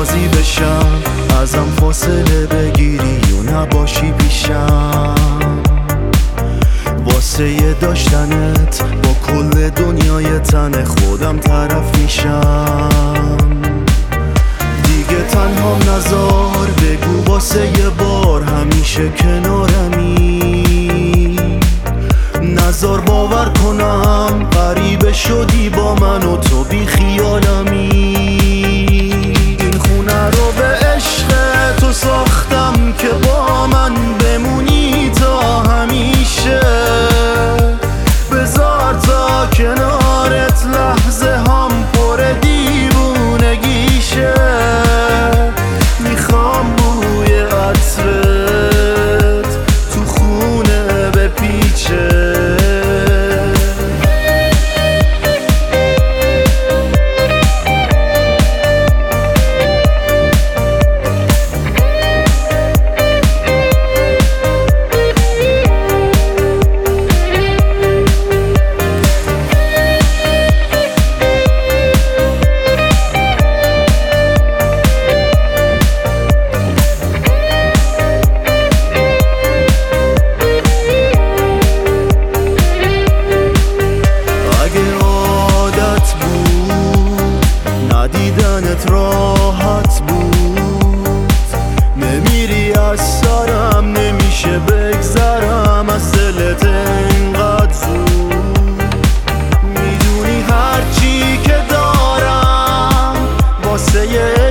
راضی بشم ازم فاصله بگیری و نباشی پیشم. واسه داشتنت با کل دنیای تن خودم طرف میشم. دیگه تنها نذار بگو واسه یه بار همیشه کنارمی. نذار باور کنم غریبه شدی با من و تو بی خیالمی. این خونه رو به عشق تو ساختم که با من بمونی تا همیشه. بذار تا کنارت لحظه هم پر دیوونگیشه. میخوام بوی عطرت تو خونه بپیچه. ندیدنت راحت بود، نمیری از سرم، نمیشه بگذرم از دلت اینقدر زود. میدونی هرچی که دارم واسه